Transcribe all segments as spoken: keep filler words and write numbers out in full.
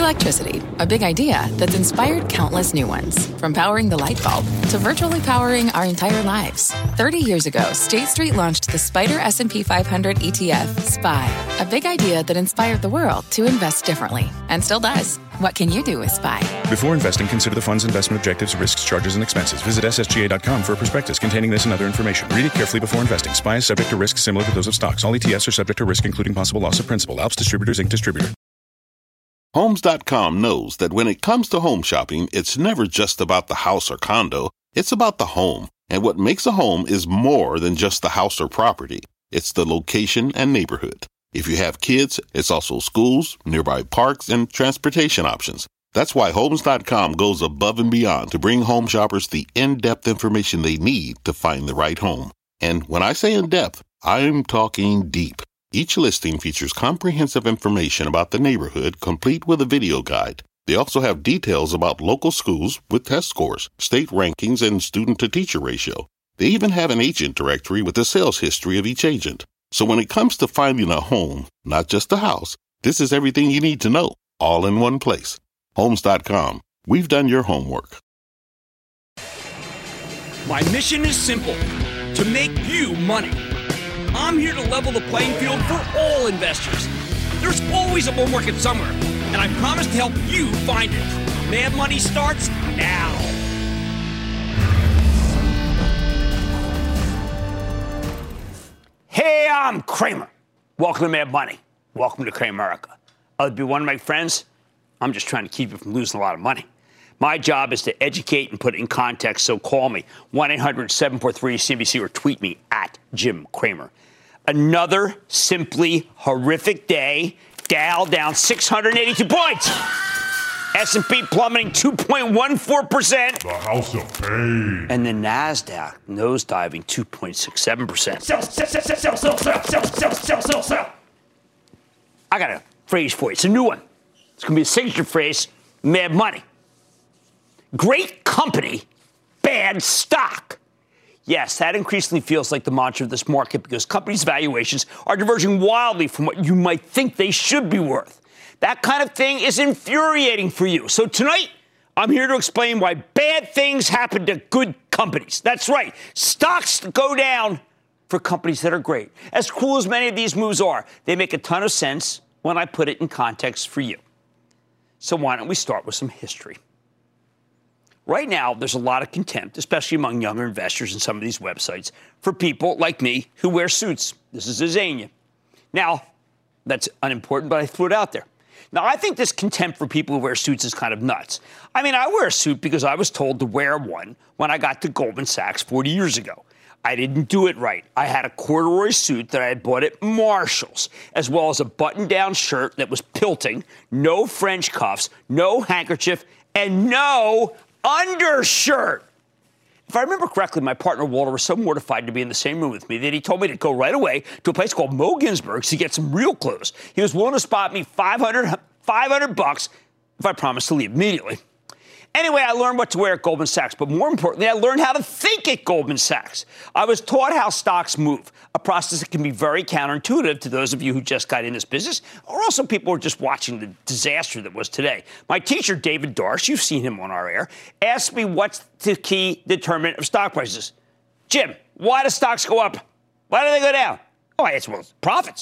Electricity, a big idea that's inspired countless new ones. From powering the light bulb to virtually powering our entire lives. thirty years ago, State Street launched the Spider S and P five hundred E T F, S P Y, a big idea that inspired the world to invest differently, and still does. What can you do with S P Y? Before investing, consider the fund's investment objectives, risks, charges, and expenses. Visit S S G A dot com for a prospectus containing this and other information. Read it carefully before investing. S P Y is subject to risks similar to those of stocks. All E T Fs are subject to risk, including possible loss of principal. Alps Distributors, Incorporated. Distributor. Homes dot com knows that when it comes to home shopping, it's never just about the house or condo. It's about the home. And what makes a home is more than just the house or property. It's the location and neighborhood. If you have kids, it's also schools, nearby parks, and transportation options. That's why Homes dot com goes above and beyond to bring home shoppers the in-depth information they need to find the right home. And when I say in-depth, I'm talking deep. Each listing features comprehensive information about the neighborhood, complete with a video guide. They also have details about local schools with test scores, state rankings, and student-to-teacher ratio. They even have an agent directory with the sales history of each agent. So when it comes to finding a home, not just a house, this is everything you need to know, all in one place. Homes dot com. We've done your homework. My mission is simple, to make you money. I'm here to level the playing field for all investors. There's always a bull market somewhere, and I promise to help you find it. Mad Money starts now. Hey, I'm Cramer. Welcome to Mad Money. Welcome to Cramerica. I'll be one of my friends. I'm just trying to keep you from losing a lot of money. My job is to educate and put it in context, so call me, one eight hundred seven four three C N B C, or tweet me at Jim Cramer. Another simply horrific day. Dow down six hundred eighty-two points. S and P plummeting two point one four percent. The house of pain. And the NASDAQ nosediving two point six seven percent. Sell, sell, sell, sell, sell, sell, sell, sell, sell, sell, sell. I got a phrase for you. It's a new one. It's going to be a signature phrase, Mad Money. Great company, bad stock. Yes, that increasingly feels like the mantra of this market because companies' valuations are diverging wildly from what you might think they should be worth. That kind of thing is infuriating for you. So tonight, I'm here to explain why bad things happen to good companies. That's right. Stocks go down for companies that are great. As cool as many of these moves are, they make a ton of sense when I put it in context for you. So why don't we start with some history? Right now, there's a lot of contempt, especially among younger investors in some of these websites, for people like me who wear suits. This is a Xenia. Now, that's unimportant, but I threw it out there. Now, I think this contempt for people who wear suits is kind of nuts. I mean, I wear a suit because I was told to wear one when I got to Goldman Sachs forty years ago. I didn't do it right. I had a corduroy suit that I had bought at Marshall's, as well as a button-down shirt that was pilting, no French cuffs, no handkerchief, and no undershirt. If I remember correctly, my partner Walter was so mortified to be in the same room with me that he told me to go right away to a place called Mo Ginsberg's to get some real clothes. He was willing to spot me five hundred, five hundred bucks if I promised to leave immediately. Anyway, I learned what to wear at Goldman Sachs, but more importantly, I learned how to think at Goldman Sachs. I was taught how stocks move, a process that can be very counterintuitive to those of you who just got in this business, or also people who are just watching the disaster that was today. My teacher, David Darsh, you've seen him on our air, asked me what's the key determinant of stock prices. Jim, why do stocks go up? Why do they go down? Oh, I answered, well, profits.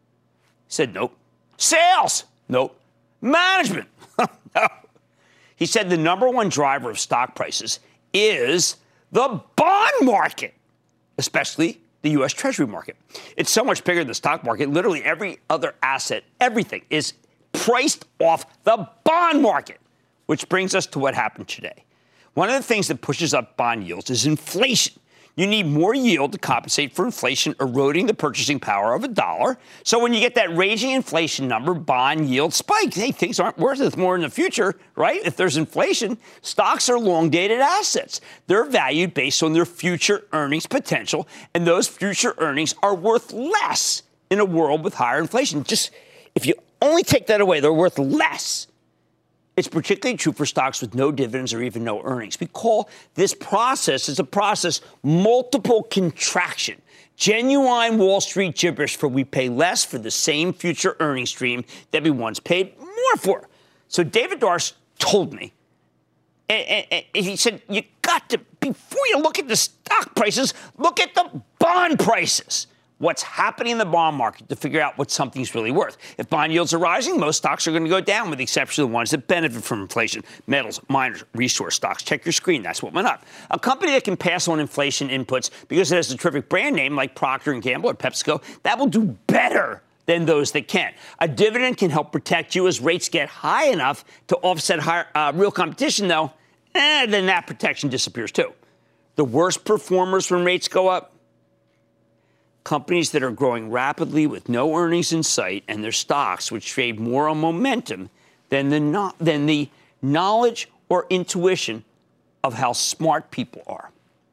He said, nope. Sales? Nope. Management? No. He said the number one driver of stock prices is the bond market, especially the U S Treasury market. It's so much bigger than the stock market. Literally every other asset, everything is priced off the bond market, which brings us to what happened today. One of the things that pushes up bond yields is inflation. You need more yield to compensate for inflation eroding the purchasing power of a dollar. So when you get that raging inflation number, bond yield spikes. Hey, things aren't worth it more in the future, right? If there's inflation, stocks are long-dated assets. They're valued based on their future earnings potential, and those future earnings are worth less in a world with higher inflation. Just if you only take that away, they're worth less. It's particularly true for stocks with no dividends or even no earnings. We call this process, it's a process, multiple contraction. Genuine Wall Street gibberish for we pay less for the same future earnings stream that we once paid more for. So David Darst told me, and, and, and he said, you got to, before you look at the stock prices, look at the bond prices. What's happening in the bond market to figure out what something's really worth. If bond yields are rising, most stocks are going to go down, with the exception of the ones that benefit from inflation. Metals, miners, resource stocks. Check your screen. That's what went up. A company that can pass on inflation inputs because it has a terrific brand name like Procter and Gamble or PepsiCo, that will do better than those that can't. A dividend can help protect you as rates get high enough to offset higher, uh, real competition, though. Eh, then that protection disappears, too. The worst performers when rates go up? Companies that are growing rapidly with no earnings in sight, and their stocks which trade more on momentum than the, no- than the knowledge or intuition of how smart people are.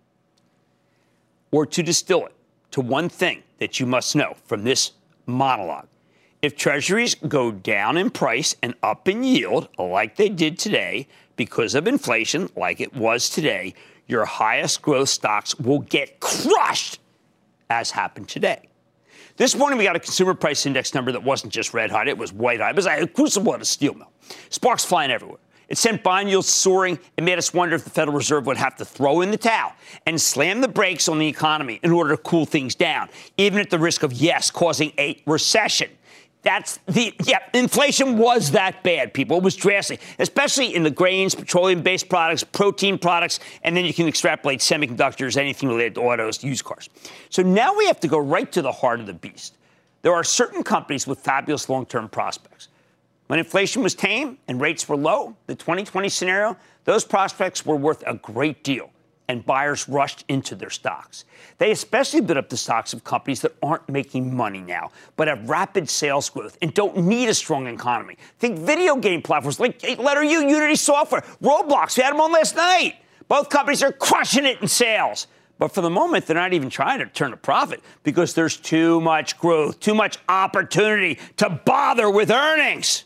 Or to distill it to one thing that you must know from this monologue. If treasuries go down in price and up in yield, like they did today, because of inflation, like it was today, your highest growth stocks will get crushed, as happened today. This morning, we got a consumer price index number that wasn't just red hot, it was white hot. It was like a crucible at a steel mill. Sparks flying everywhere. It sent bond yields soaring. It made us wonder if the Federal Reserve would have to throw in the towel and slam the brakes on the economy in order to cool things down, even at the risk of, yes, causing a recession. That's the, yeah, inflation was that bad, people. It was drastic, especially in the grains, petroleum-based products, protein products, and then you can extrapolate semiconductors, anything related to autos, used cars. So now we have to go right to the heart of the beast. There are certain companies with fabulous long-term prospects. When inflation was tame and rates were low, the twenty twenty scenario, those prospects were worth a great deal, and buyers rushed into their stocks. They especially bid up the stocks of companies that aren't making money now, but have rapid sales growth and don't need a strong economy. Think video game platforms like letter U, Unity Software, Roblox. We had them on last night. Both companies are crushing it in sales. But for the moment, they're not even trying to turn a profit because there's too much growth, too much opportunity to bother with earnings.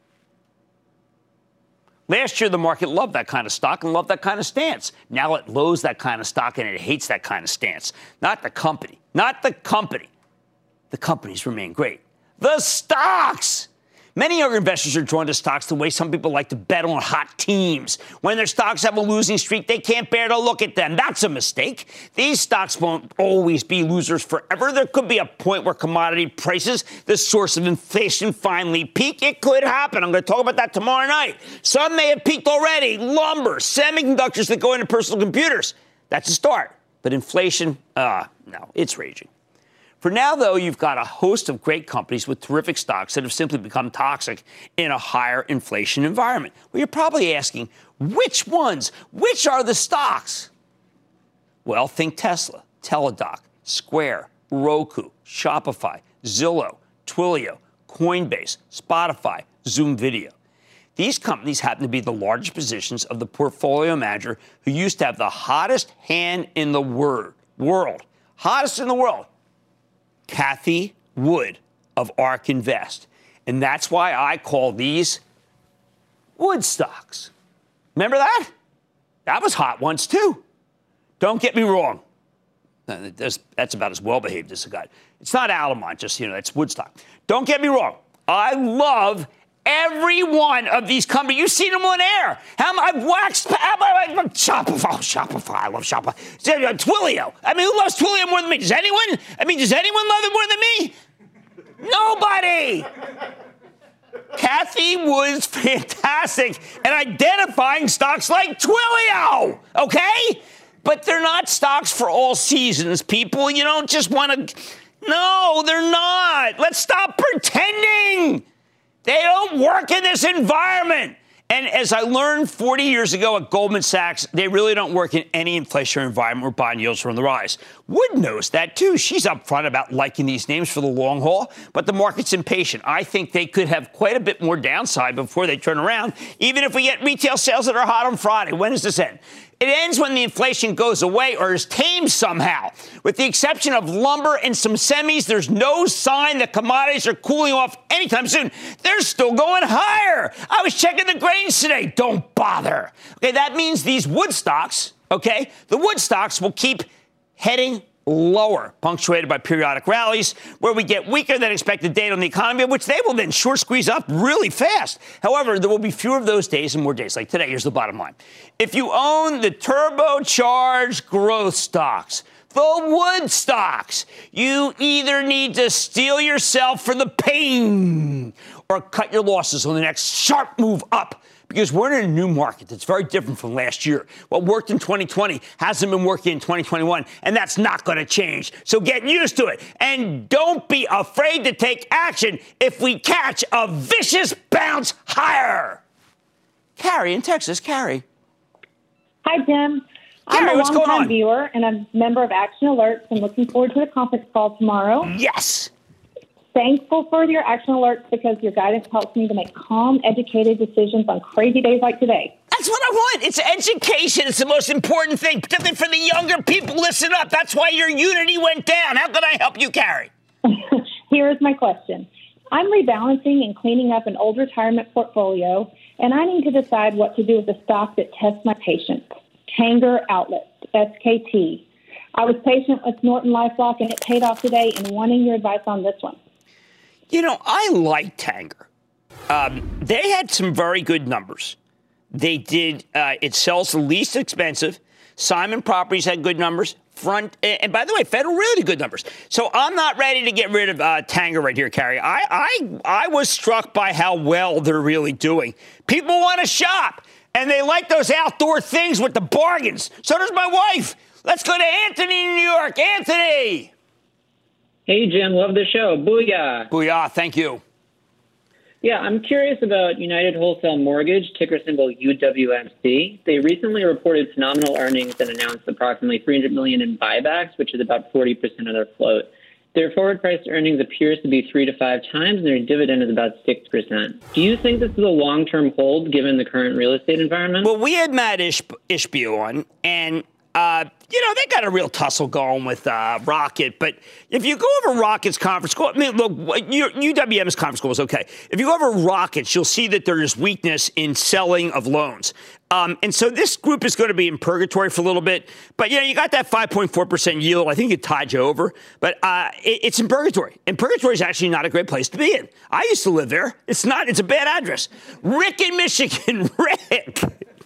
Last year, the market loved that kind of stock and loved that kind of stance. Now it loathes that kind of stock and it hates that kind of stance. Not the company. Not the company. The companies remain great. The stocks! Many younger investors are drawn to stocks the way some people like to bet on hot teams. When their stocks have a losing streak, they can't bear to look at them. That's a mistake. These stocks won't always be losers forever. There could be a point where commodity prices, the source of inflation, finally peak. It could happen. I'm going to talk about that tomorrow night. Some may have peaked already. Lumber, semiconductors that go into personal computers. That's a start. But inflation, uh, no, it's raging. For now, though, you've got a host of great companies with terrific stocks that have simply become toxic in a higher inflation environment. Well, you're probably asking, which ones? Which are the stocks? Well, think Tesla, Teladoc, Square, Roku, Shopify, Zillow, Twilio, Coinbase, Spotify, Zoom Video. These companies happen to be the largest positions of the portfolio manager who used to have the hottest hand in the word, world. Hottest in the world. Cathie Wood of ARK Invest. And that's why I call these Wood stocks. Remember that? That was hot once, too. Don't get me wrong. That's, that's about as well-behaved as it got. It's not Altamont, just, you know, it's Woodstock. Don't get me wrong. I love every one of these companies. You've seen them on air. How I've waxed Shopify. Oh, Shopify. I love Shopify. Twilio. I mean, who loves Twilio more than me? Does anyone? I mean, does anyone love it more than me? Nobody. Cathie Wood's fantastic at identifying stocks like Twilio. Okay? But they're not stocks for all seasons, people. You don't just want to. No, they're not. Let's stop pretending. They don't work in this environment. And as I learned forty years ago at Goldman Sachs, they really don't work in any inflationary environment where bond yields are on the rise. Wood knows that, too. She's upfront about liking these names for the long haul, but the market's impatient. I think they could have quite a bit more downside before they turn around, even if we get retail sales that are hot on Friday. When does this end? It ends when the inflation goes away or is tamed somehow. With the exception of lumber and some semis, there's no sign that commodities are cooling off anytime soon. They're still going higher. I was checking the grains today. Don't bother. Okay, that means these wood stocks, okay, the wood stocks will keep heading lower, punctuated by periodic rallies where we get weaker than expected data on the economy, which they will then short squeeze up really fast. However, there will be fewer of those days and more days like today. Here's the bottom line. If you own the turbocharged growth stocks, the wood stocks, you either need to steel yourself for the pain or cut your losses on the next sharp move up. Because we're in a new market that's very different from last year. What worked in twenty twenty hasn't been working in twenty twenty-one, and that's not going to change. So get used to it. And don't be afraid to take action if we catch a vicious bounce higher. Carrie in Texas. Carrie. Hi, Jim. Carrie, I'm a what's going longtime on? viewer and a member of Action Alerts and looking forward to the conference call tomorrow. Yes. Thankful for your Action Alerts because your guidance helps me to make calm, educated decisions on crazy days like today. That's what I want. It's education. It's the most important thing, particularly for the younger people. Listen up. That's why your unity went down. How can I help you, Carrie? Here is my question. I'm rebalancing and cleaning up an old retirement portfolio, and I need to decide what to do with the stock that tests my patience. Tanger Outlets, S K T. I was patient with Norton LifeLock, and it paid off today, and wanting your advice on this one. You know, I like Tanger. Um, they had some very good numbers. They did, uh, it sells the least expensive. Simon Properties had good numbers. Front, and by the way, Federal really did good numbers. So I'm not ready to get rid of uh, Tanger right here, Carrie. I, I, I was struck by how well they're really doing. People want to shop, and they like those outdoor things with the bargains. So does my wife. Let's go to Anthony in New York. Anthony. Hey, Jim. Love the show. Booyah. Booyah. Thank you. Yeah, I'm curious about United Wholesale Mortgage, ticker symbol U W M C. They recently reported phenomenal earnings and announced approximately three hundred million dollars in buybacks, which is about forty percent of their float. Their forward price earnings appears to be three to five times, and their dividend is about six percent. Do you think this is a long-term hold given the current real estate environment? Well, we had Matt Ish- Ishbia on, and Uh, you know, they got a real tussle going with uh, Rocket. But if you go over Rocket's conference call, I mean, look, U W M's conference call is okay. If you go over Rocket's, you'll see that there is weakness in selling of loans. Um, and so this group is going to be in purgatory for a little bit. But, you know, you got that five point four percent yield. I think it tied you over. But uh, it, it's in purgatory. And purgatory is actually not a great place to be in. I used to live there. It's not. It's a bad address. Rick in Michigan. Rick.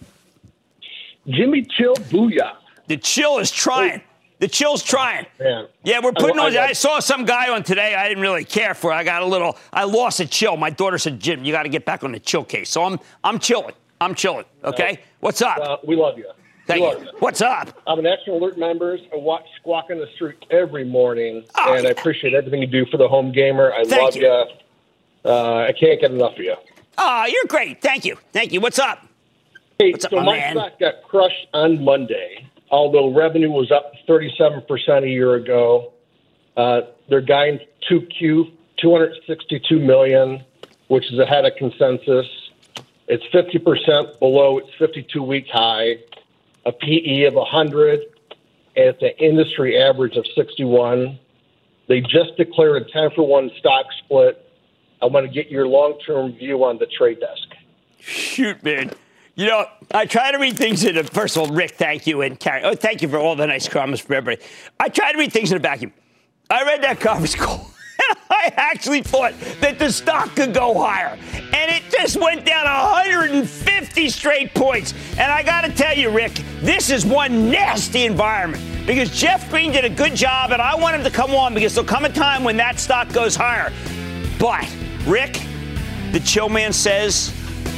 Jimmy Chill, booyah. The chill is trying. The chill's trying. Man. Yeah, we're putting I, on. I, I saw some guy on today. I didn't really care for. I got a little. I lost a chill. My daughter said, "Jim, you got to get back on the chill case." So I'm. I'm chilling. I'm chilling. Okay. Uh, What's up? Uh, we love you. Thank we you. Love you. What's up? I'm an Action Alert member. I watch Squawk on the Street every morning, oh, and yeah. I appreciate everything you do for the home gamer. I Thank love you. you. Uh, I can't get enough of you. Oh, you're great. Thank you. Thank you. What's up? Hey, What's up, so my my man? stock got crushed on Monday. Although revenue was up thirty-seven percent a year ago, uh, they're guiding two Q, two hundred sixty-two million dollars, which is ahead of consensus. It's fifty percent below its fifty-two-week high, a P E of one hundred, and it's an industry average of sixty-one. They just declared a ten for one stock split. I want to get your long-term view on the trade desk. Shoot, man. You know, I try to read things in a, first of all, Rick, thank you, and Carrie, oh, thank you for all the nice comments from everybody. I try to read things in a vacuum. I read that conference call, and I actually thought that the stock could go higher, and it just went down one hundred fifty straight points. And I got to tell you, Rick, this is one nasty environment because Jeff Green did a good job, and I want him to come on because there'll come a time when that stock goes higher. But, Rick, the chill man says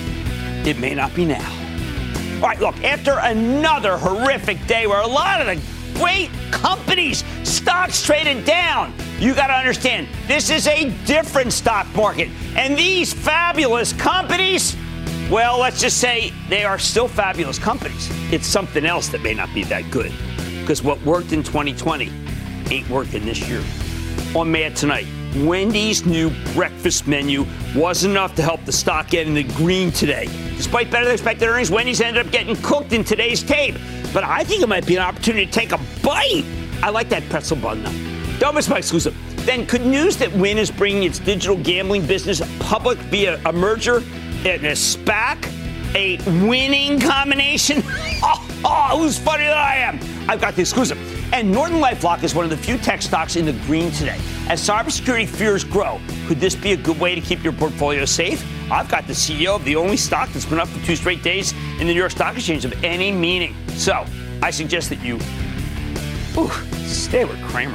it may not be now. All right, look, after another horrific day where a lot of the great companies, stocks traded down, you got to understand, this is a different stock market. And these fabulous companies, well, let's just say they are still fabulous companies. It's something else that may not be that good. Because what worked in twenty twenty ain't working this year. On Mad Tonight, Wendy's new breakfast menu wasn't enough to help the stock get in the green today. Despite better than expected earnings, Wendy's ended up getting cooked in today's tape. But I think it might be an opportunity to take a bite. I like that pretzel bun, though. Don't miss my exclusive. Then could news that Wynn is bringing its digital gambling business public via a merger and a SPAC, a winning combination? Oh, oh, who's funnier than I am? I've got the exclusive. And NortonLifeLock is one of the few tech stocks in the green today. As cybersecurity fears grow, could this be a good way to keep your portfolio safe? I've got the C E O of the only stock that's been up for two straight days in the New York Stock Exchange of any meaning. So I suggest that you ooh, stay with Cramer.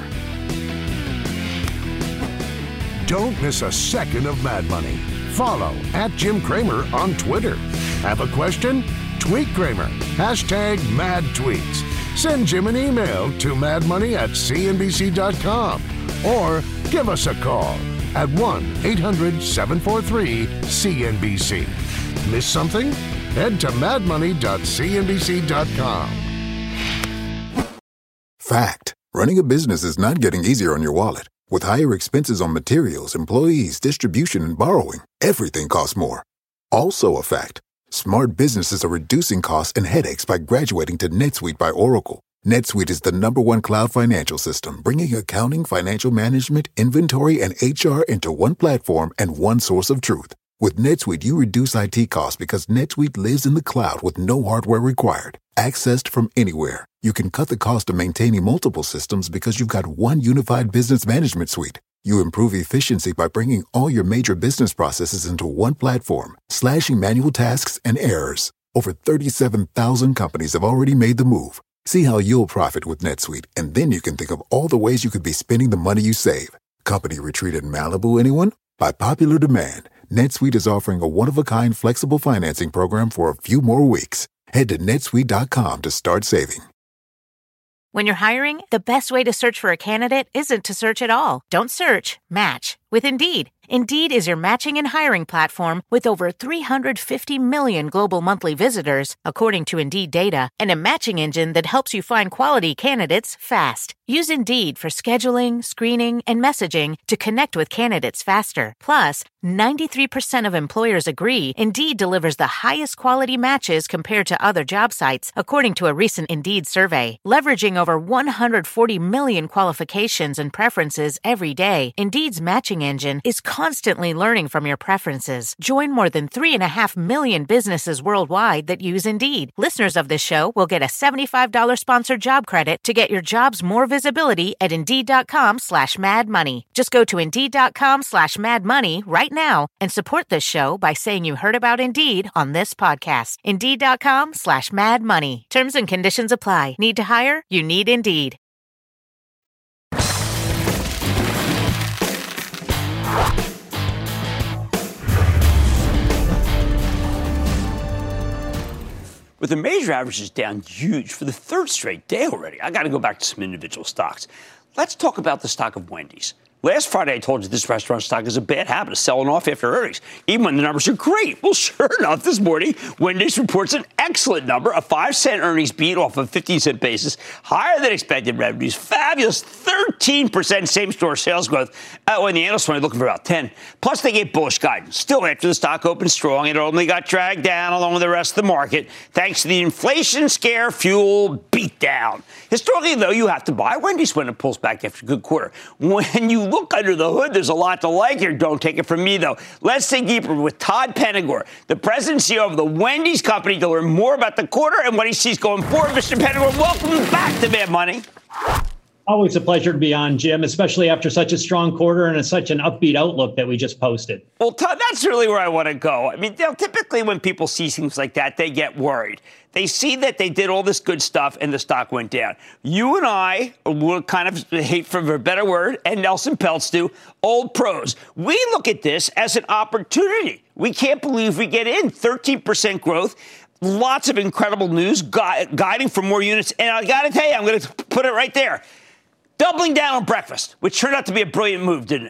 Don't miss a second of Mad Money. Follow at Jim Cramer on Twitter. Have a question? Tweet Cramer. Hashtag mad tweets. Send Jim an email to madmoney at c n b c dot com or give us a call at one eight hundred seven four three C N B C. Miss something? Head to mad money dot c n b c dot com. Fact. Running a business is not getting easier on your wallet. With higher expenses on materials, employees, distribution, and borrowing, everything costs more. Also a fact. Smart businesses are reducing costs and headaches by graduating to NetSuite by Oracle. NetSuite is the number one cloud financial system, bringing accounting, financial management, inventory, and H R into one platform and one source of truth. With NetSuite, you reduce I T costs because NetSuite lives in the cloud with no hardware required. Accessed from anywhere. You can cut the cost of maintaining multiple systems because you've got one unified business management suite. You improve efficiency by bringing all your major business processes into one platform, slashing manual tasks and errors. Over thirty-seven thousand companies have already made the move. See how you'll profit with NetSuite, and then you can think of all the ways you could be spending the money you save. Company retreat in Malibu, anyone? By popular demand, NetSuite is offering a one-of-a-kind flexible financing program for a few more weeks. Head to netsuite dot com to start saving. When you're hiring, the best way to search for a candidate isn't to search at all. Don't search, match with Indeed. Indeed is your matching and hiring platform with over three hundred fifty million global monthly visitors, according to Indeed data, and a matching engine that helps you find quality candidates fast. Use Indeed for scheduling, screening, and messaging to connect with candidates faster. Plus, ninety-three percent of employers agree Indeed delivers the highest quality matches compared to other job sites, according to a recent Indeed survey. Leveraging over one hundred forty million qualifications and preferences every day, Indeed's matching engine is constantly learning from your preferences. Join more than three and a half million businesses worldwide that use Indeed. Listeners of this show will get a seventy-five dollars sponsored job credit to get your jobs more visibility at Indeed.com slash Mad Money. Just go to Indeed.com slash Mad Money right now and support this show by saying you heard about Indeed on this podcast. Indeed.com slash Mad Money. Terms and conditions apply. Need to hire? You need Indeed. With the major averages down huge for the third straight day already, I got to go back to some individual stocks. Let's talk about the stock of Wendy's. Last Friday, I told you this restaurant stock is a bad habit of selling off after earnings, even when the numbers are great. Well, sure enough, this morning, Wendy's reports an excellent number, a five cent earnings beat off a fifteen cent basis, higher than expected revenues, fabulous thirteen percent same-store sales growth, uh, when the analysts were looking for about ten. Plus, they gave bullish guidance. Still, after the stock opened strong, it only got dragged down along with the rest of the market, thanks to the inflation scare fuel beatdown. Historically, though, you have to buy Wendy's when it pulls back after a good quarter. When you look under the hood, there's a lot to like here. Don't take it from me, though. Let's dig deeper with Todd Penegor, the president and C E O of the Wendy's Company, to learn more about the quarter and what he sees going forward. Mister Penegor, welcome back to Mad Money. Always a pleasure to be on, Jim, especially after such a strong quarter and such an upbeat outlook that we just posted. Well, Todd, that's really where I want to go. I mean, you know, typically when people see things like that, they get worried. They see that they did all this good stuff and the stock went down. You and I, will kind of hate for a better word, and Nelson Peltz do, old pros. We look at this as an opportunity. We can't believe we get in thirteen percent growth. Lots of incredible news, gui- guiding for more units. And I got to tell you, I'm going to put it right there. Doubling down on breakfast, which turned out to be a brilliant move, didn't it?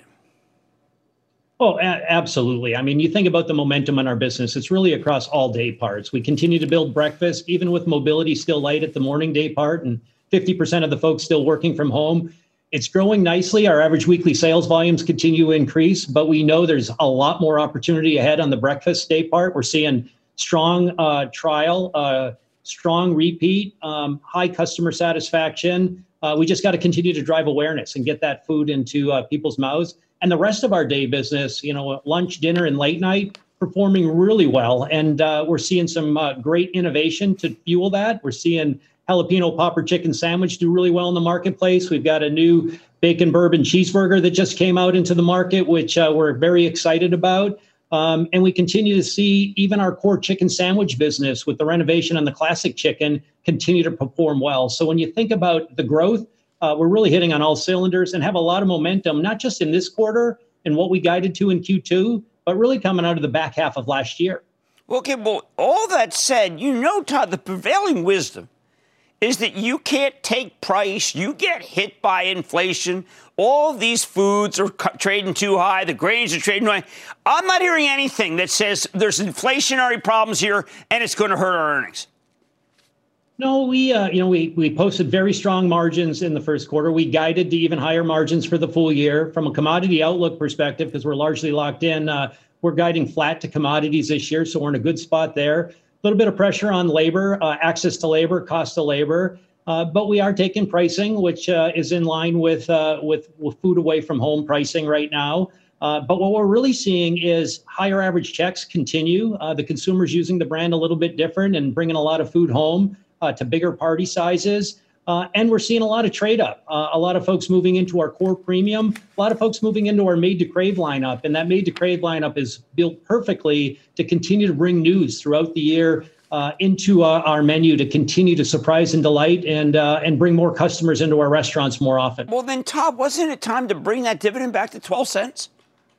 Oh, a- absolutely. I mean, you think about the momentum in our business, it's really across all day parts. We continue to build breakfast, even with mobility still light at the morning day part and fifty percent of the folks still working from home. It's growing nicely. Our average weekly sales volumes continue to increase, but we know there's a lot more opportunity ahead on the breakfast day part. We're seeing strong uh, trial, uh, strong repeat, um, high customer satisfaction. Uh, we just got to continue to drive awareness and get that food into uh, people's mouths. And the rest of our day business, you know, lunch, dinner, and late night, performing really well. And uh, we're seeing some uh, great innovation to fuel that. We're seeing jalapeno popper chicken sandwich do really well in the marketplace. We've got a new bacon bourbon cheeseburger that just came out into the market, which uh, we're very excited about. Um, and we continue to see even our core chicken sandwich business with the renovation on the classic chicken continue to perform well. So when you think about the growth, uh, we're really hitting on all cylinders and have a lot of momentum, not just in this quarter and what we guided to in Q two, but really coming out of the back half of last year. Okay, well, all that said, you know, Todd, the prevailing wisdom is that you can't take price. You get hit by inflation. All of these foods are trading too high. The grains are trading too high. I'm not hearing anything that says there's inflationary problems here and it's going to hurt our earnings. No, we, uh, you know, we we posted very strong margins in the first quarter. We guided to even higher margins for the full year. From a commodity outlook perspective, because we're largely locked in, uh, we're guiding flat to commodities this year, so we're in a good spot there. A little bit of pressure on labor, uh, access to labor, cost of labor, uh, but we are taking pricing, which uh, is in line with, uh, with with food away from home pricing right now. Uh, but what we're really seeing is higher average checks continue. Uh, the consumer's using the brand a little bit different and bringing a lot of food home uh, to bigger party sizes. Uh, and we're seeing a lot of trade up, uh, a lot of folks moving into our core premium, a lot of folks moving into our Made to Crave lineup. And that Made to Crave lineup is built perfectly to continue to bring news throughout the year uh, into uh, our menu to continue to surprise and delight and uh, and bring more customers into our restaurants more often. Well, then, Todd, wasn't it time to bring that dividend back to twelve cents?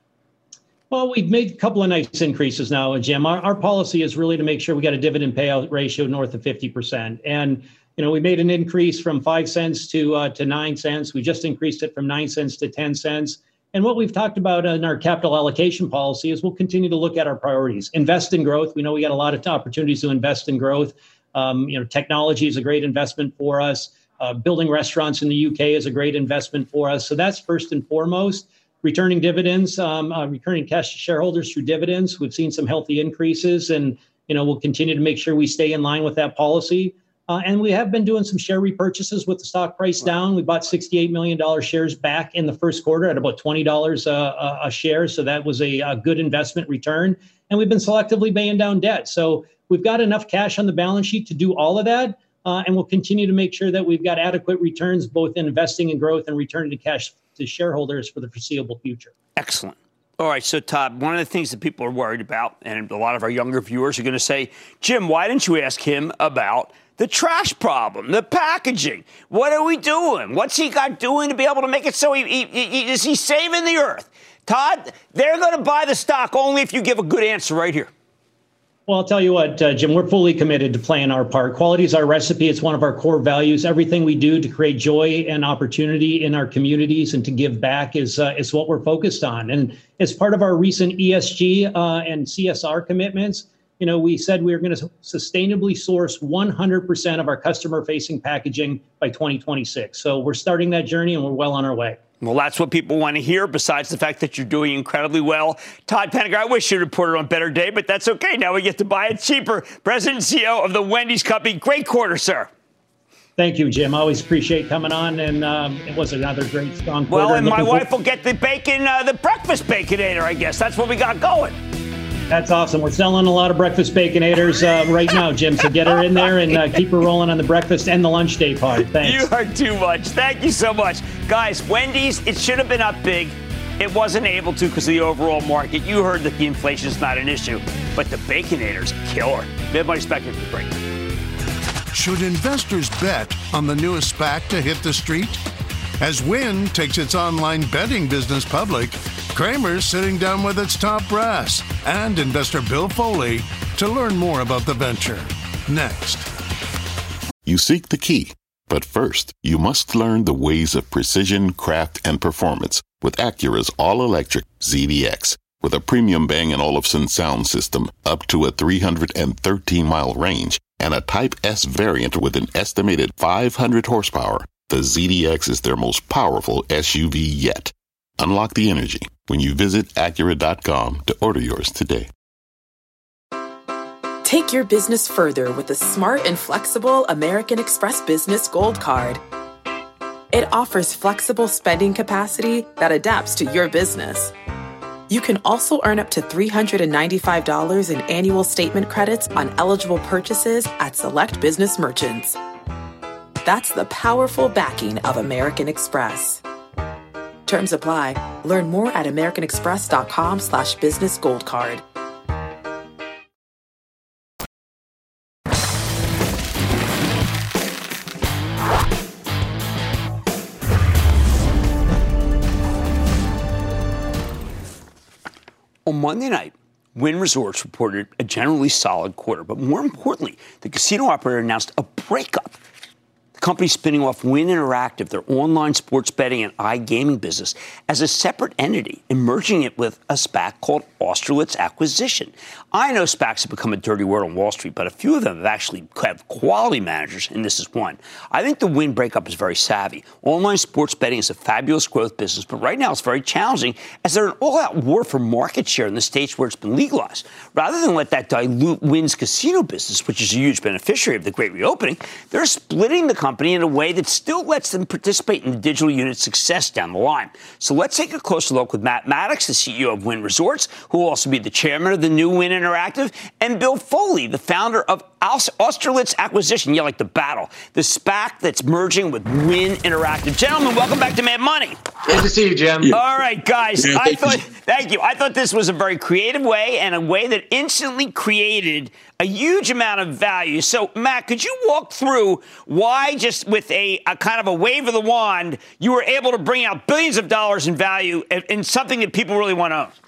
Well, we've made a couple of nice increases now, Jim. Our, our policy is really to make sure we got a dividend payout ratio north of fifty percent. And you know, we made an increase from five cents to uh, to nine cents. We just increased it from nine cents to ten cents. And what we've talked about in our capital allocation policy is we'll continue to look at our priorities. Invest in growth. We know we got a lot of opportunities to invest in growth. Um, you know, technology is a great investment for us. Uh, building restaurants in the U K is a great investment for us. So that's first and foremost. Returning dividends, um, uh, returning cash to shareholders through dividends. We've seen some healthy increases, and you know we'll continue to make sure we stay in line with that policy. Uh, and we have been doing some share repurchases with the stock price down. We bought sixty-eight million dollars shares back in the first quarter at about twenty dollars a, a share. So that was a, a good investment return. And we've been selectively paying down debt. So we've got enough cash on the balance sheet to do all of that. Uh, and we'll continue to make sure that we've got adequate returns, both in investing in growth and returning to cash to shareholders for the foreseeable future. Excellent. All right, so Todd, one of the things that people are worried about, and a lot of our younger viewers are going to say, Jim, why didn't you ask him about the trash problem, the packaging? What are we doing? What's he got doing to be able to make it so he, he, he is he saving the earth? Todd, they're going to buy the stock only if you give a good answer right here. Well, I'll tell you what, uh, Jim, we're fully committed to playing our part. Quality is our recipe. It's one of our core values. Everything we do to create joy and opportunity in our communities and to give back is uh, is what we're focused on. And as part of our recent E S G uh, and C S R commitments, you know, we said we were going to sustainably source one hundred percent of our customer-facing packaging by twenty twenty-six. So we're starting that journey, and we're well on our way. Well, that's what people want to hear, besides the fact that you're doing incredibly well. Todd Penegor, I wish you reported on Better Day, but that's okay. Now we get to buy it cheaper. President and C E O of the Wendy's Company. Great quarter, sir. Thank you, Jim. I always appreciate coming on, and um, it was another great, strong quarter. Well, and my Looking wife for- will get the bacon, uh, the breakfast Baconator, I guess. That's what we got going. That's awesome. We're selling a lot of breakfast Baconators uh, right now, Jim. So get her in there and uh, keep her rolling on the breakfast and the lunch day part. Thanks. You are too much. Thank you so much. Guys, Wendy's, it should have been up big. It wasn't able to because of the overall market. You heard that the inflation is not an issue, but the Baconator's a killer. Everybody's back in the break. Should investors bet on the newest SPAC to hit the street? As Wynn takes its online betting business public, Cramer's sitting down with its top brass and investor Bill Foley to learn more about the venture. Next. You seek the key, but first, you must learn the ways of precision, craft, and performance with Acura's all-electric Z D X. With a premium Bang & Olufsen sound system up to a three hundred thirteen mile range and a Type S variant with an estimated five hundred horsepower, the Z D X is their most powerful S U V yet. Unlock the energy when you visit Acura dot com to order yours today. Take your business further with the smart and flexible American Express Business Gold Card. It offers flexible spending capacity that adapts to your business. You can also earn up to three hundred ninety-five dollars in annual statement credits on eligible purchases at select business merchants. That's the powerful backing of American Express. Terms apply. Learn more at americanexpress.com slash business gold card. On Monday night, Wynn Resorts reported a generally solid quarter, but more importantly, the casino operator announced a breakup. The company spinning off Wynn Interactive, their online sports betting and iGaming business, as a separate entity and merging it with a SPAC called Austerlitz Acquisition. I know SPACs have become a dirty word on Wall Street, but a few of them have actually have quality managers, and this is one. I think the Wynn breakup is very savvy. Online sports betting is a fabulous growth business, but right now it's very challenging as they're an all-out war for market share in the states where it's been legalized. Rather than let that dilute Wynn's casino business, which is a huge beneficiary of the great reopening, they're splitting the company in a way that still lets them participate in the digital unit's success down the line. So let's take a closer look with Matt Maddox, the C E O of Wynn Resorts, who will also be the chairman of the new Wynn Interactive, and Bill Foley, the founder of Austerlitz Acquisition, yeah, like the battle, the SPAC that's merging with Wynn Interactive. Gentlemen, welcome back to Mad Money. Good to see you, Jim. All right, guys. Yeah, I thought, thank you. I thought this was a very creative way and a way that instantly created a huge amount of value. So, Matt, could you walk through why just with a, a kind of a wave of the wand, you were able to bring out billions of dollars in value in, in something that people really want to own?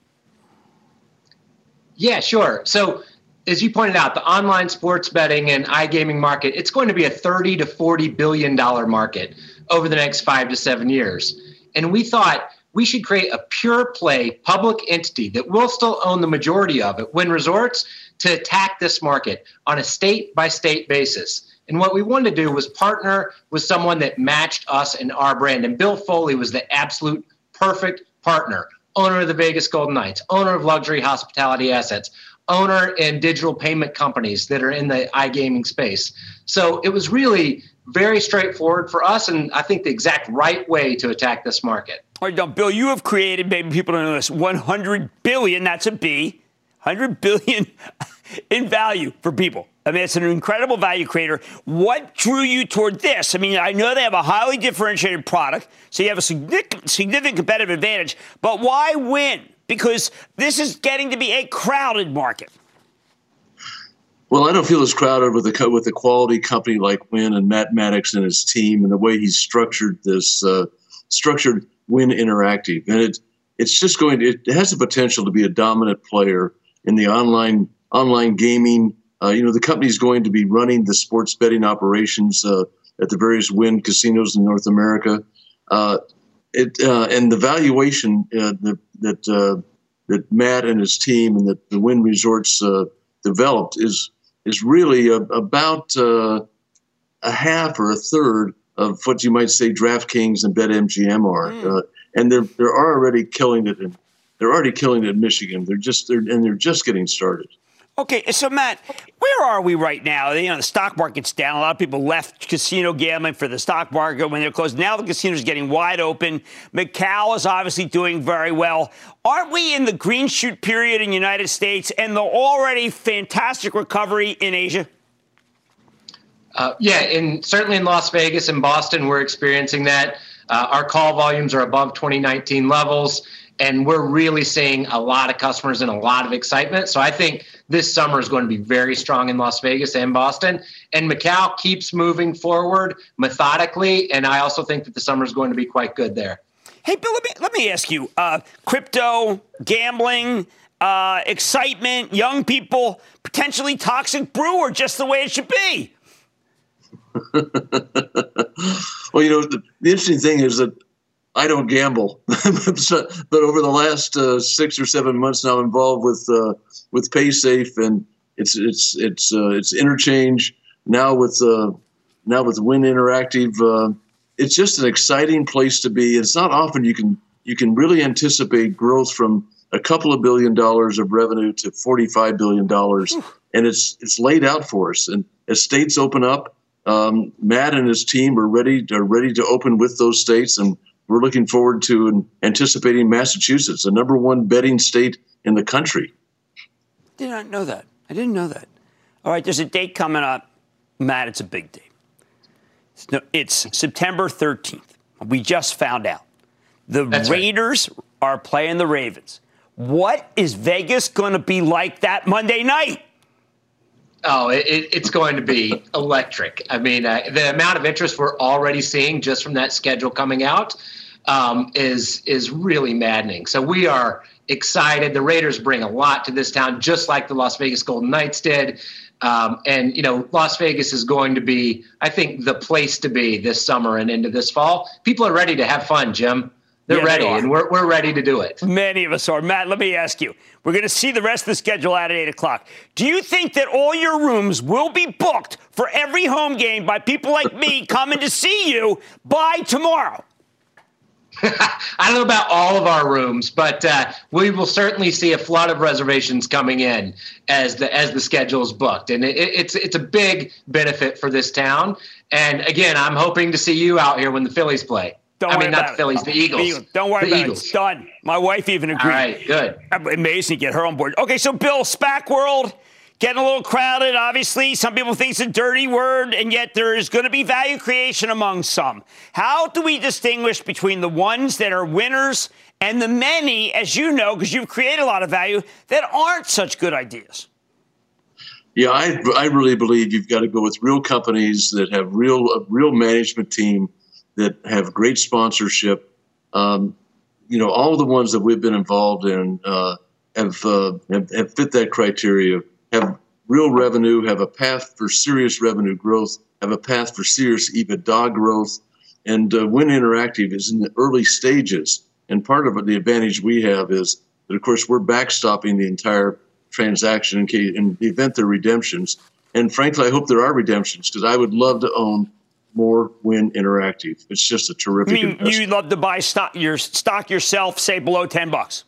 Yeah, sure. So, as you pointed out, the online sports betting and iGaming market, it's going to be a thirty to forty billion dollars market over the next five to seven years. And we thought we should create a pure play public entity that will still own the majority of it, Wynn Resorts, to attack this market on a state by state basis. And what we wanted to do was partner with someone that matched us and our brand. And Bill Foley was the absolute perfect partner. Owner of the Vegas Golden Knights, owner of luxury hospitality assets, owner in digital payment companies that are in the iGaming space. So it was really very straightforward for us, and I think the exact right way to attack this market. All right, now, Bill, you have created, maybe people don't know this, one hundred billion dollars, that's a B, one hundred billion dollars in value for people. I mean, it's an incredible value creator. What drew you toward this? I mean, I know they have a highly differentiated product, so you have a significant, significant competitive advantage, but why Wynn? Because this is getting to be a crowded market. Well, I don't feel as crowded with a with a quality company like Wynn and Matt Maddox and his team, and the way he's structured this uh, structured Wynn Interactive, and it it's just going to, it has the potential to be a dominant player in the online online gaming. Uh, you know, the company's going to be running the sports betting operations uh, at the various Wynn casinos in North America. Uh, it uh, and the valuation uh, that that uh, that Matt and his team and that the Wynn Resorts uh, developed is is really a, about uh, a half or a third of what you might say DraftKings and BetMGM are, mm. uh, and they're they're already killing it in they're already killing it in Michigan. They're just they're and they're just getting started. Okay, so Matt, where are we right now? You know, the stock market's down. A lot of people left casino gambling for the stock market when they're closed. Now the casino's getting wide open. Macau is obviously doing very well. Aren't we in the green shoot period in the United States and the already fantastic recovery in Asia? Uh, yeah, in certainly in Las Vegas and Boston, we're experiencing that. Uh, our call volumes are above twenty nineteen levels. And we're really seeing a lot of customers and a lot of excitement. So I think this summer is going to be very strong in Las Vegas and Boston. And Macau keeps moving forward methodically. And I also think that the summer is going to be quite good there. Hey, Bill, let me, let me ask you, uh, crypto, gambling, uh, excitement, young people, potentially toxic brew, or just the way it should be? Well, you know, the, the interesting thing is that I don't gamble, so, but over the last uh, six or seven months now, I'm involved with uh, with PaySafe, and it's it's it's uh, it's interchange now with uh, now with Wynn Interactive. Uh, it's just an exciting place to be. It's not often you can you can really anticipate growth from a couple of billion dollars of revenue to forty-five billion dollars, and it's it's laid out for us. And as states open up, um, Matt and his team are ready are ready to open with those states, and we're looking forward to anticipating Massachusetts, the number one betting state in the country. Did not know that. I didn't know that. All right, there's a date coming up. Matt, it's a big date. No, it's September thirteenth. We just found out. The That's Raiders right. are playing the Ravens. What is Vegas going to be like that Monday night? Oh, it, it's going to be electric. I mean, uh, the amount of interest we're already seeing just from that schedule coming out um, is is really maddening. So we are excited. The Raiders bring a lot to this town, just like the Las Vegas Golden Knights did. Um, and, you know, Las Vegas is going to be, I think, the place to be this summer and into this fall. People are ready to have fun, Jim. They're yeah, ready, they and we're we're ready to do it. Many of us are. Matt, let me ask you. We're going to see the rest of the schedule out at eight o'clock. Do you think that all your rooms will be booked for every home game by people like me coming to see you by tomorrow? I don't know about all of our rooms, but uh, we will certainly see a flood of reservations coming in as the as the schedule is booked, and it, it's it's a big benefit for this town. And again, I'm hoping to see you out here when the Phillies play. Don't I worry mean, about not the Phillies, it. the Eagles. The Eagles. Don't worry the about Eagles. it. It's done. My wife even agreed. All right, good. Amazing to get her on board. Okay, so Bill, SPAC world, getting a little crowded, obviously. Some people think it's a dirty word, and yet there is going to be value creation among some. How do we distinguish between the ones that are winners and the many, as you know, because you've created a lot of value, that aren't such good ideas? Yeah, I, I really believe you've got to go with real companies that have real a real management team, that have great sponsorship. Um, you know, all the ones that we've been involved in uh, have, uh, have have fit that criteria, have real revenue, have a path for serious revenue growth, have a path for serious EBITDA growth. And uh, Wynn Interactive is in the early stages. And part of it, the advantage we have is that, of course, we're backstopping the entire transaction in, case, in the event there are redemptions. And frankly, I hope there are redemptions, because I would love to own more Wynn Interactive. It's just a terrific I mean, investment. you'd love to buy stock, your stock yourself, say below ten bucks.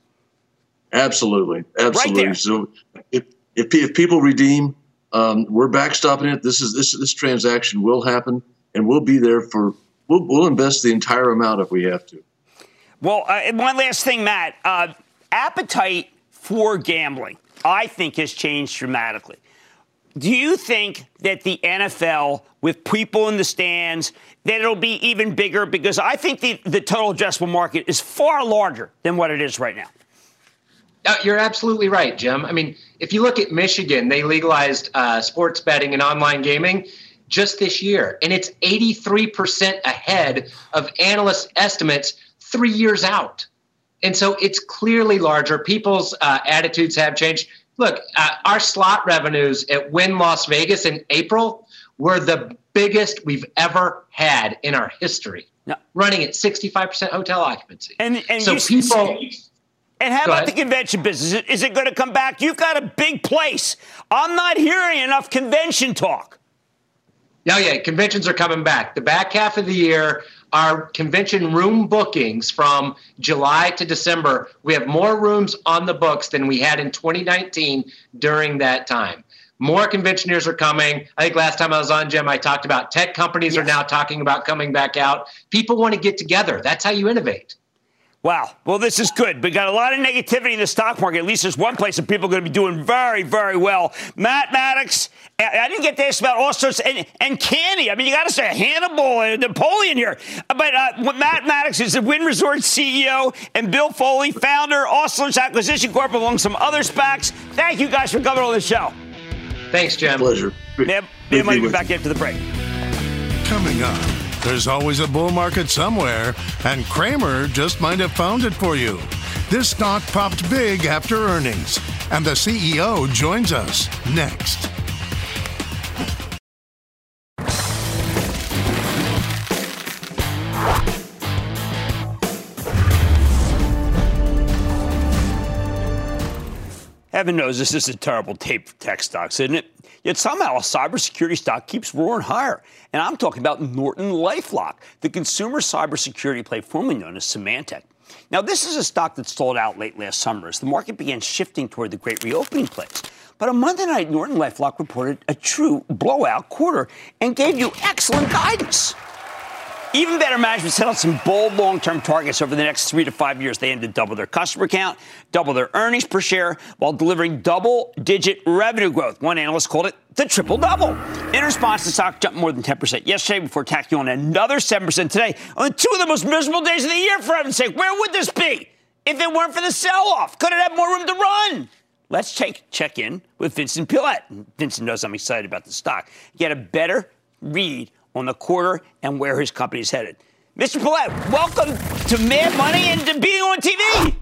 Absolutely, absolutely. Right there. So if, if if people redeem, um, we're backstopping it. This is this this transaction will happen, and we'll be there for. We'll we'll invest the entire amount if we have to. Well, uh, one last thing, Matt. Uh, appetite for gambling, I think, has changed dramatically. Do you think that the N F L, with people in the stands, that it'll be even bigger? Because I think the, the total addressable market is far larger than what it is right now. Uh, you're absolutely right, Jim. I mean, if you look at Michigan, they legalized uh, sports betting and online gaming just this year, and it's eighty-three percent ahead of analyst estimates three years out. And so it's clearly larger. People's uh, attitudes have changed. Look, uh, our slot revenues at Wynn Las Vegas in April were the biggest we've ever had in our history, no. running at sixty-five percent hotel occupancy. And, and so you, people. And how about the convention business? Is it going to come back? You've got a big place. I'm not hearing enough convention talk. No, yeah, conventions are coming back. The back half of the year, our convention room bookings from July to December, we have more rooms on the books than we had in twenty nineteen during that time. More conventioners are coming. I think last time I was on, Jim, I talked about tech companies yes. are now talking about coming back out. People want to get together. That's how you innovate. Wow. Well, this is good. We got a lot of negativity in the stock market. At least there's one place that people are going to be doing very, very well. Matt Maddox, I didn't get to ask about all sorts, and, and Candy. I mean, you got to say Hannibal and Napoleon here. But uh, Matt Maddox is the Wynn Resort C E O, and Bill Foley, founder, Osler's Acquisition Corp, among some other SPACs. Thank you guys for coming on the show. Thanks, Jim. Pleasure. Yeah, we might be back into the break. Coming up. There's always a bull market somewhere, and Cramer just might have found it for you. This stock popped big after earnings, and the C E O joins us next. Heaven knows this is a terrible tape for tech stocks, isn't it? Yet somehow a cybersecurity stock keeps roaring higher. And I'm talking about NortonLifeLock, the consumer cybersecurity play formerly known as Symantec. Now, this is a stock that sold out late last summer as the market began shifting toward the great reopening plays. But on Monday night, NortonLifeLock reported a true blowout quarter and gave you excellent guidance. Even Better Management set out some bold long-term targets over the next three to five years. They aim to double their customer count, double their earnings per share, while delivering double-digit revenue growth. One analyst called it the triple-double. In response, the stock jumped more than ten percent yesterday before tacking on another seven percent today on two of the most miserable days of the year, for heaven's sake. Where would this be if it weren't for the sell-off? Could it have more room to run? Let's take, check in with Vincent Pilette. Vincent knows I'm excited about the stock. Get a better read on the quarter and where his company is headed. Mister Pilette, welcome to Mad Money and to being on T V.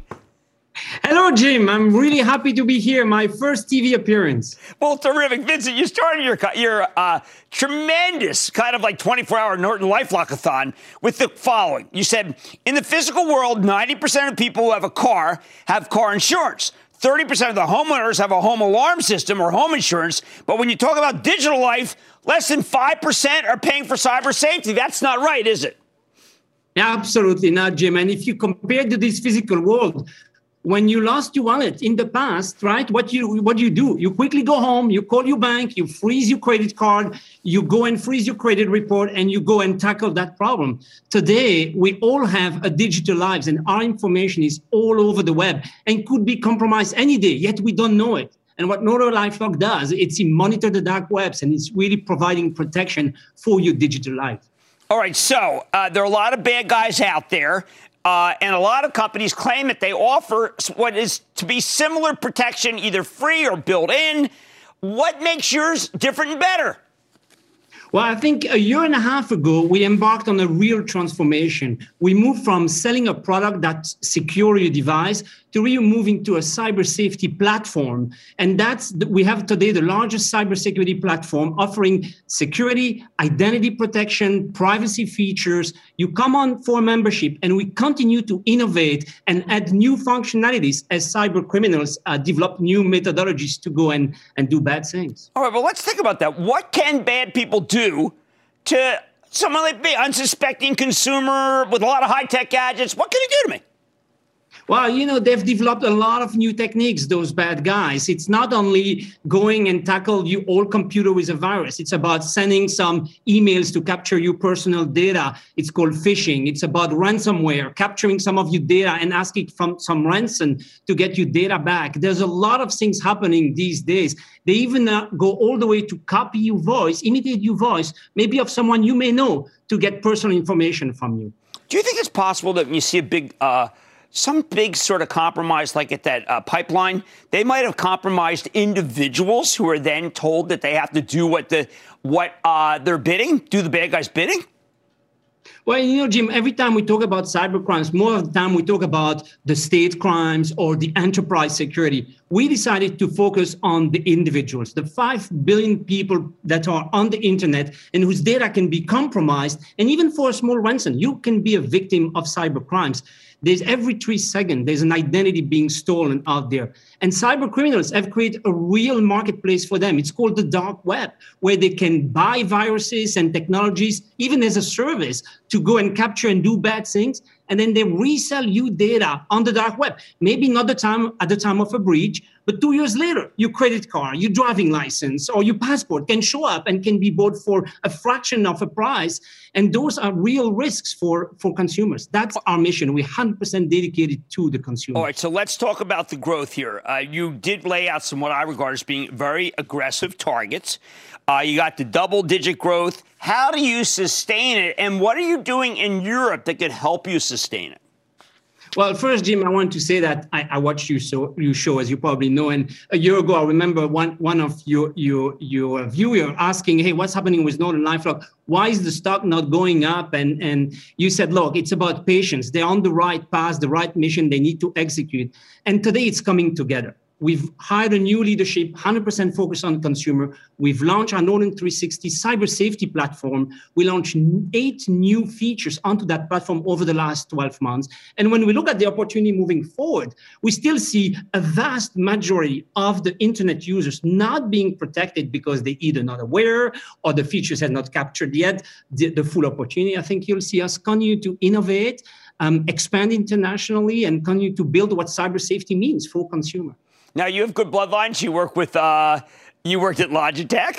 Hello, Jim. I'm really happy to be here. My first T V appearance. Well, terrific. Vincent, you started your your uh, tremendous kind of like twenty-four hour Norton LifeLock-a-thon with the following. You said, in the physical world, ninety percent of people who have a car have car insurance. thirty percent of the homeowners have a home alarm system or home insurance. But when you talk about digital life, less than five percent are paying for cyber safety. That's not right, is it? Absolutely not, Jim. And if you compare to this physical world, when you lost your wallet in the past, right, what you what do you do? You quickly go home, you call your bank, you freeze your credit card, you go and freeze your credit report, and you go and tackle that problem. Today, we all have a digital lives, and our information is all over the web and could be compromised any day, yet we don't know it. And what Norton LifeLock does, it's it monitor the dark webs, and it's really providing protection for your digital life. All right, so uh, there are a lot of bad guys out there. Uh, and a lot of companies claim that they offer what is to be similar protection, either free or built in. What makes yours different and better? Well, I think a year and a half ago, we embarked on a real transformation. We moved from selling a product that secures your device to really moving to a cyber safety platform. And that's we have today the largest cybersecurity platform offering security, identity protection, privacy features. You come on for a membership, and we continue to innovate and add new functionalities as cyber criminals uh, develop new methodologies to go and, and do bad things. All right, well, let's think about that. What can bad people do to someone like me, unsuspecting consumer with a lot of high-tech gadgets? What can they do to me? Well, you know, they've developed a lot of new techniques, those bad guys. It's not only going and tackle your old computer with a virus. It's about sending some emails to capture your personal data. It's called phishing. It's about ransomware, capturing some of your data and asking from some ransom to get your data back. There's a lot of things happening these days. They even uh, go all the way to copy your voice, imitate your voice, maybe of someone you may know, to get personal information from you. Do you think it's possible that when you see a big... Uh Some big sort of compromise, like at that uh, pipeline, they might have compromised individuals who are then told that they have to do what the what uh, they're bidding, do the bad guys' bidding? Well, you know, Jim, every time we talk about cyber crimes, more of the time we talk about the state crimes or the enterprise security. We decided to focus on the individuals, the five billion people that are on the internet and whose data can be compromised. And even for a small ransom, you can be a victim of cyber crimes. There's every three seconds, there's an identity being stolen out there. And cyber criminals have created a real marketplace for them. It's called the dark web, where they can buy viruses and technologies, even as a service, to go and capture and do bad things. And then they resell you data on the dark web. Maybe not the time at the time of a breach, but two years later, your credit card, your driving license, or your passport can show up and can be bought for a fraction of a price. And those are real risks for, for consumers. That's our mission. We're one hundred percent dedicated to the consumer. All right, so let's talk about the growth here. Uh, you did lay out some what I regard as being very aggressive targets. Uh, you got the double-digit growth. How do you sustain it? And what are you doing in Europe that could help you sustain it? Well, first, Jim, I want to say that I, I watched you so you show, as you probably know. And a year ago, I remember one one of your your your viewer asking, "Hey, what's happening with Norton LifeLock? Why is the stock not going up?" And and you said, "Look, it's about patience. They're on the right path, the right mission. They need to execute." And today, it's coming together. We've hired a new leadership, one hundred percent focused on consumer. We've launched our Norton three sixty cyber safety platform. We launched eight new features onto that platform over the last twelve months. And when we look at the opportunity moving forward, we still see a vast majority of the internet users not being protected because they either not aware or the features have not captured yet the, the full opportunity. I think you'll see us continue to innovate, um, expand internationally, and continue to build what cyber safety means for consumer. Now, you have good bloodlines. You work with, uh, you worked at Logitech.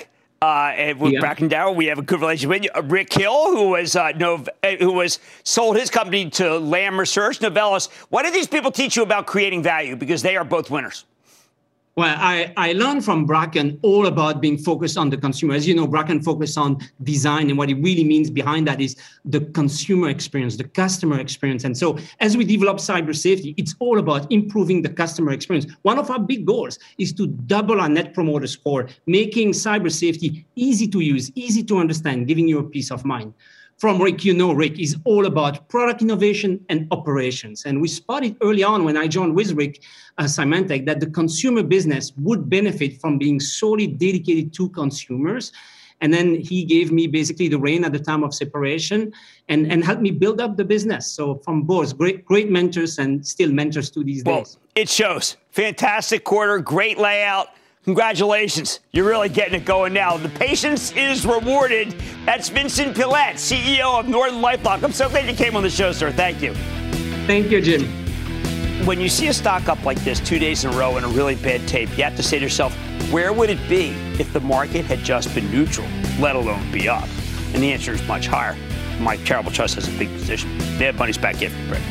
Uh, and with Yeah. Brack and Darrell, we have a good relationship with you. Uh, Rick Hill, who was uh, Nov- uh, who was sold his company to Lam Research, Novellus. What did these people teach you about creating value? Because they are both winners. Well, I, I learned from Bracken all about being focused on the consumer. As you know, Bracken focused on design, and what it really means behind that is the consumer experience, the customer experience. And so as we develop cyber safety, it's all about improving the customer experience. One of our big goals is to double our net promoter score, making cyber safety easy to use, easy to understand, giving you a peace of mind. From Rick, you know, Rick is all about product innovation and operations. And we spotted early on when I joined with Rick uh, Symantec that the consumer business would benefit from being solely dedicated to consumers. And then he gave me basically the reign at the time of separation and, and helped me build up the business. So from both, great, great mentors and still mentors to these Well, days. it shows. Fantastic quarter, great layout. Congratulations. You're really getting it going now. The patience is rewarded. That's Vincent Pilette, C E O of Norton LifeLock. I'm so glad you came on the show, sir. Thank you. Thank you, Jim. When you see a stock up like this two days in a row in a really bad tape, you have to say to yourself, where would it be if the market had just been neutral, let alone be up? And the answer is much higher. Mike Terrible Trust has a big position. Mad Money's back in for break.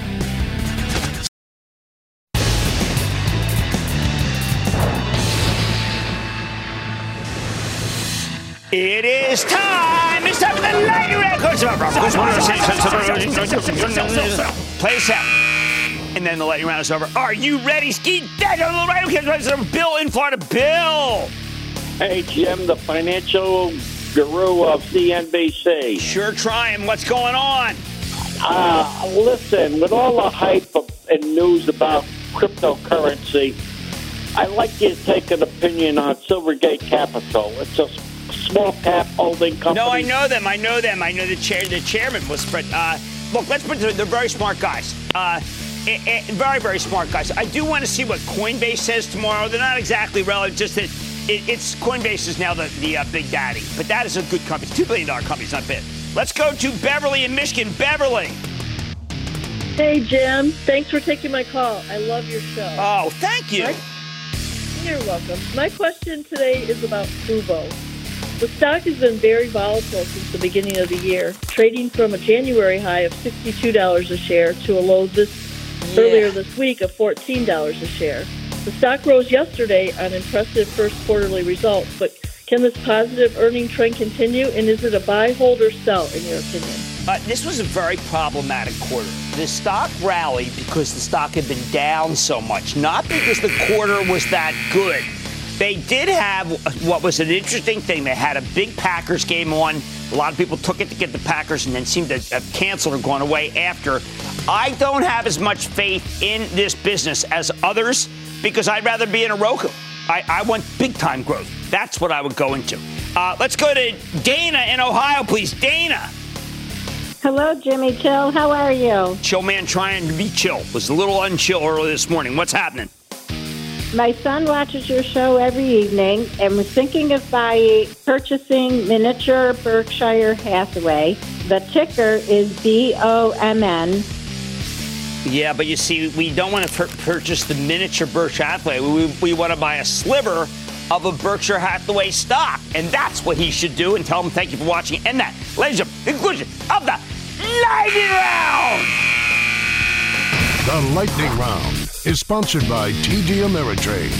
It is time. It's time for the lightning round. Play us out. And then the lightning round is over. Are you ready, Ski? Bill in Florida. Bill. Hey, Jim, the financial guru of C N B C. Sure trying. What's going on? Uh, listen, with all the hype of, and news about cryptocurrency, I'd like you to take an opinion on Silvergate Capital. It's a small cap holding company. No, I know them. I know them. I know the chair. The chairman was. But uh, look, let's put it. They're very smart guys. Uh, eh, eh, very, very smart guys. I do want to see what Coinbase says tomorrow. They're not exactly relevant. Just that it, it's Coinbase is now the the uh, big daddy. But that is a good company. It's a two billion dollar company. It's not bad. Let's go to Beverly in Michigan. Beverly. Hey, Jim. Thanks for taking my call. I love your show. Oh, thank you. My, you're welcome. My question today is about Fubo. The stock has been very volatile since the beginning of the year, trading from a January high of sixty-two dollars a share to a low this yeah. earlier this week of fourteen dollars a share. The stock rose yesterday on impressive first quarterly results, but can this positive earning trend continue, and is it a buy, hold, or sell, in your opinion? Uh, this was a very problematic quarter. The stock rallied because the stock had been down so much, not because the quarter was that good. They did have what was an interesting thing. They had a big Packers game on. A lot of people took it to get the Packers and then seemed to have canceled or gone away after. I don't have as much faith in this business as others because I'd rather be in a Roku. I, I want big-time growth. That's what I would go into. Uh, let's go to Dana in Ohio, please. Dana. Hello, Jimmy Chill. How are you? Chill man trying to be chill. Was a little unchill early this morning. What's happening? My son watches your show every evening and was thinking of buying, purchasing miniature Berkshire Hathaway. The ticker is B O M N. Yeah, but you see, we don't want to pur- purchase the miniature Berkshire Hathaway. We, we want to buy a sliver of a Berkshire Hathaway stock. And that's what he should do. And tell him thank you for watching. And that, ladies and gentlemen, the conclusion of the Lightning Round. The Lightning Round is sponsored by T D Ameritrade.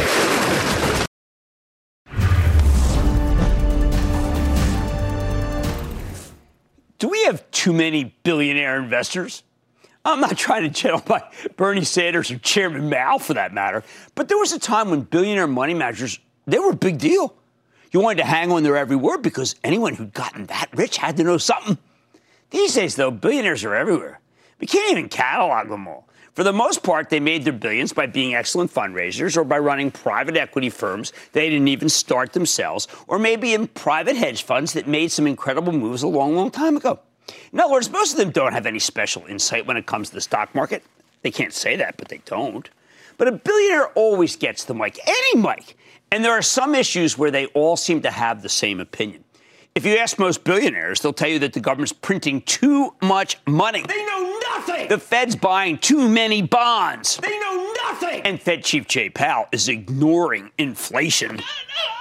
Do we have too many billionaire investors? I'm not trying to channel by Bernie Sanders or Chairman Mao for that matter, but there was a time when billionaire money managers, they were a big deal. You wanted to hang on their every word because anyone who'd gotten that rich had to know something. These days, though, billionaires are everywhere. We can't even catalog them all. For the most part, they made their billions by being excellent fundraisers or by running private equity firms they didn't even start themselves, or maybe in private hedge funds that made some incredible moves a long, long time ago. In other words, most of them don't have any special insight when it comes to the stock market. They can't say that, but they don't. But a billionaire always gets the mic, any mic. And there are some issues where they all seem to have the same opinion. If you ask most billionaires, they'll tell you that the government's printing too much money. They know nothing! The Fed's buying too many bonds. They know nothing! And Fed Chief Jay Powell is ignoring inflation.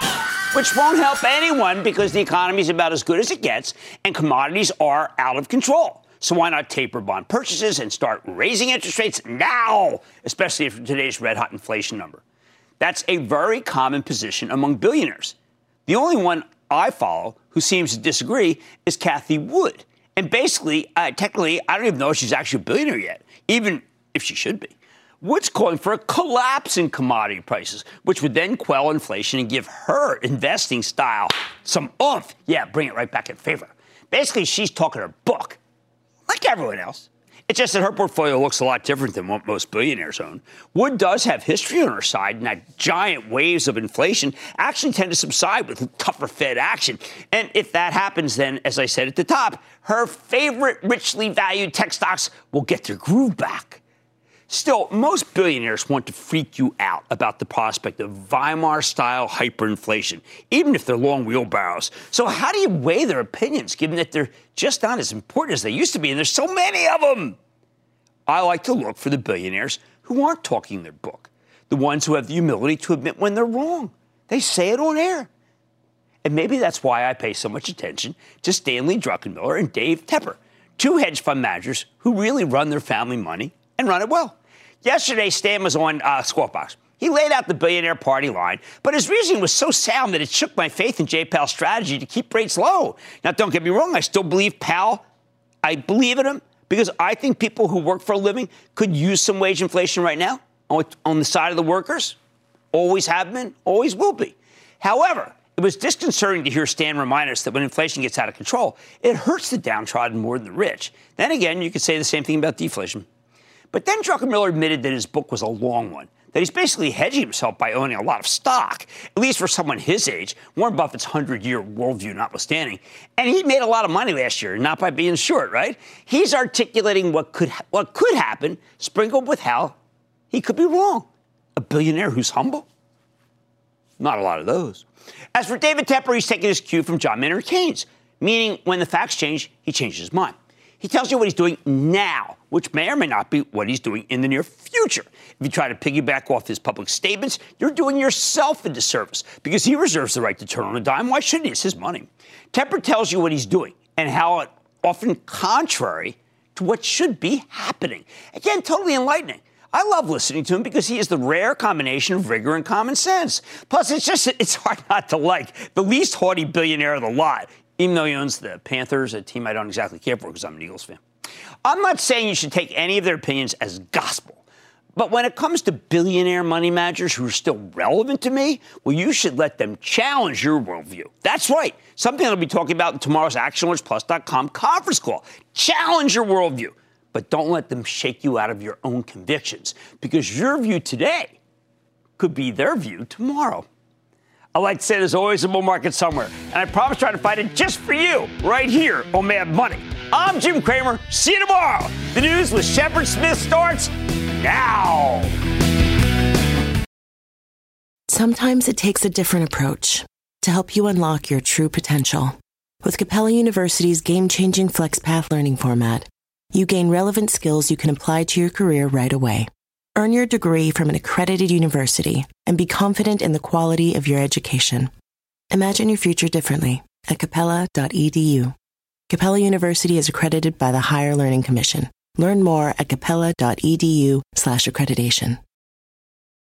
which won't help anyone because the economy is about as good as it gets and commodities are out of control. So why not taper bond purchases and start raising interest rates now, especially for today's red-hot inflation number? That's a very common position among billionaires. The only one I follow who seems to disagree is Cathie Wood. And basically, uh, technically, I don't even know if she's actually a billionaire yet, even if she should be. Wood's calling for a collapse in commodity prices, which would then quell inflation and give her investing style some oomph. Yeah, bring it right back in favor. Basically, she's talking her book, like everyone else. It's just that her portfolio looks a lot different than what most billionaires own. Wood does have history on her side, and that giant waves of inflation actually tend to subside with tougher Fed action. And if that happens, then, as I said at the top, her favorite richly valued tech stocks will get their groove back. Still, most billionaires want to freak you out about the prospect of Weimar-style hyperinflation, even if they're long wheelbarrows. So how do you weigh their opinions, given that they're just not as important as they used to be, and there's so many of them? I like to look for the billionaires who aren't talking their book, the ones who have the humility to admit when they're wrong. They say it on air. And maybe that's why I pay so much attention to Stanley Druckenmiller and Dave Tepper, two hedge fund managers who really run their family money and run it well. Yesterday, Stan was on uh, Squawk Box. He laid out the billionaire party line, but his reasoning was so sound that it shook my faith in Jay Powell's strategy to keep rates low. Now, don't get me wrong. I still believe Powell. I believe in him because I think people who work for a living could use some wage inflation right now on, on the side of the workers. Always have been, always will be. However, it was disconcerting to hear Stan remind us that when inflation gets out of control, it hurts the downtrodden more than the rich. Then again, you could say the same thing about deflation. But then Druckenmiller admitted that his book was a long one, that he's basically hedging himself by owning a lot of stock, at least for someone his age, Warren Buffett's hundred-year worldview notwithstanding. And he made a lot of money last year, not by being short, right? He's articulating what could ha- what could happen, sprinkled with how he could be wrong. A billionaire who's humble? Not a lot of those. As for David Tepper, he's taking his cue from John Maynard Keynes, meaning when the facts change, he changes his mind. He tells you what he's doing now, which may or may not be what he's doing in the near future. If you try to piggyback off his public statements, you're doing yourself a disservice because he reserves the right to turn on a dime. Why shouldn't he? It's his money. Tepper tells you what he's doing and how it often contrary to what should be happening. Again, totally enlightening. I love listening to him because he is the rare combination of rigor and common sense. Plus, it's just, it's hard not to like the least haughty billionaire of the lot, even though he owns the Panthers, a team I don't exactly care for because I'm an Eagles fan. I'm not saying you should take any of their opinions as gospel, but when it comes to billionaire money managers who are still relevant to me, well, you should let them challenge your worldview. That's right. Something I'll be talking about in tomorrow's Action Alerts Plus dot com conference call. Challenge your worldview, but don't let them shake you out of your own convictions because your view today could be their view tomorrow. I like to say there's always a bull market somewhere, and I promise to try to find it just for you right here on Mad Money. I'm Jim Cramer. See you tomorrow. The news with Shepard Smith starts now. Sometimes it takes a different approach to help you unlock your true potential. With Capella University's game-changing FlexPath learning format, you gain relevant skills you can apply to your career right away. Earn your degree from an accredited university and be confident in the quality of your education. Imagine your future differently at capella dot e d u. Capella University is accredited by the Higher Learning Commission. Learn more at capella dot e d u slash accreditation.